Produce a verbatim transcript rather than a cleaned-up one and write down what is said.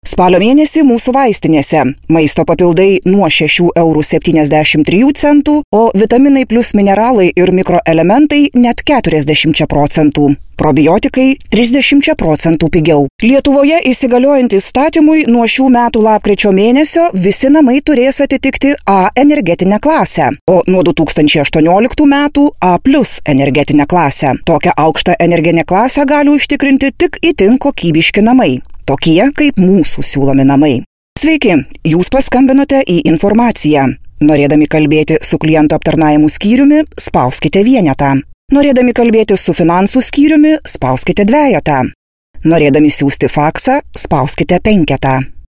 Spalio mėnesį mūsų vaistinėse maisto papildai nuo šešių eurų septyniasdešimt trijų centų, o vitaminai plus mineralai ir mikroelementai net keturiasdešimt procentų. Probiotikai trisdešimt procentų pigiau. Lietuvoje įsigaliojant įstatymui nuo šių metų lapkričio mėnesio visi namai turės atitikti A energetinę klasę, o nuo du tūkstančiai aštuonioliktų metų A plus energetinę klasę. Tokią aukštą energetinę klasę gali užtikrinti tik itin kokybiški namai, tokie kaip mūsų siūlomi namai. Sveiki, jūs paskambinote į informaciją. Norėdami kalbėti su klientų aptarnavimų skyriumi, spauskite vienetą. Norėdami kalbėti su finansų skyriumi, spauskite dvejetą. Norėdami siųsti faksą, spauskite penketą.